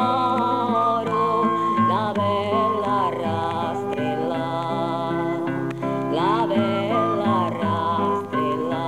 d'oro, la bella rastrella, la bella rastrella,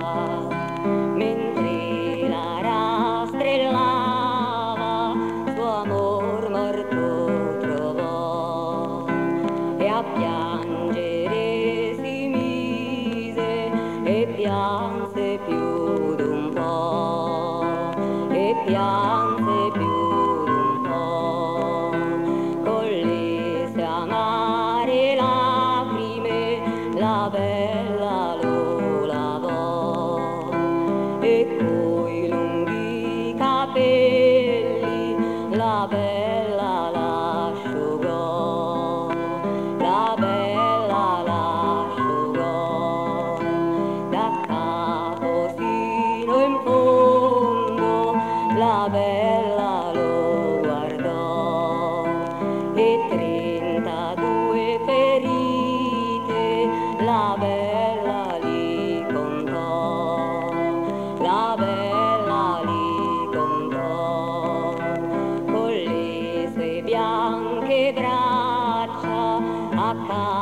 mentre la rastrellava suo amor morto trovò e a piangere si mise e pianse più d'un po', e pianse più d'un po', con le sue amare lacrime la bella lo lavò e coi lunghi capelli la bella l'asciugò, la bella l'asciugò, da capo fino in fondo la bella lo guardò e 32 ferite la bella li contò, la bella li contò, con le sue bianche braccia a